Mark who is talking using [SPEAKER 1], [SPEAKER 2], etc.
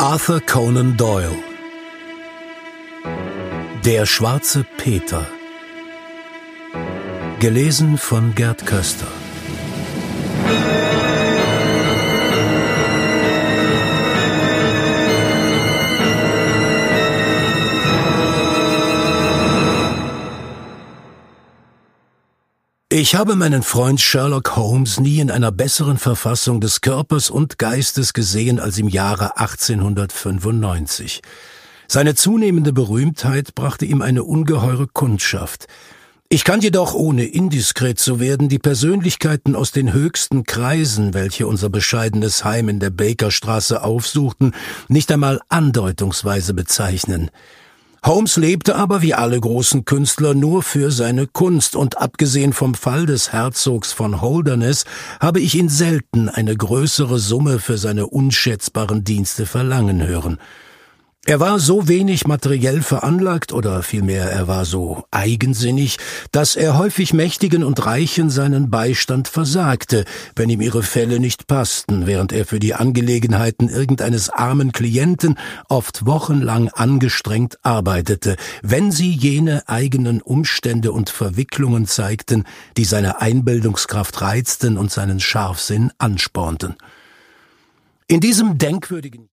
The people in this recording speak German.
[SPEAKER 1] Arthur Conan Doyle. Der schwarze Peter. Gelesen von Gerd Köster. Ich habe meinen Freund Sherlock Holmes nie in einer besseren Verfassung des Körpers und Geistes gesehen als im Jahre 1895. Seine zunehmende Berühmtheit brachte ihm eine ungeheure Kundschaft. Ich kann jedoch, ohne indiskret zu werden, die Persönlichkeiten aus den höchsten Kreisen, welche unser bescheidenes Heim in der Bakerstraße aufsuchten, nicht einmal andeutungsweise bezeichnen. Holmes lebte aber, wie alle großen Künstler, nur für seine Kunst, und abgesehen vom Fall des Herzogs von Holderness habe ich ihn selten eine größere Summe für seine unschätzbaren Dienste verlangen hören. Er war so wenig materiell veranlagt, oder vielmehr er war so eigensinnig, dass er häufig Mächtigen und Reichen seinen Beistand versagte, wenn ihm ihre Fälle nicht passten, während er für die Angelegenheiten irgendeines armen Klienten oft wochenlang angestrengt arbeitete, wenn sie jene eigenen Umstände und Verwicklungen zeigten, die seine Einbildungskraft reizten und seinen Scharfsinn anspornten. In diesem denkwürdigen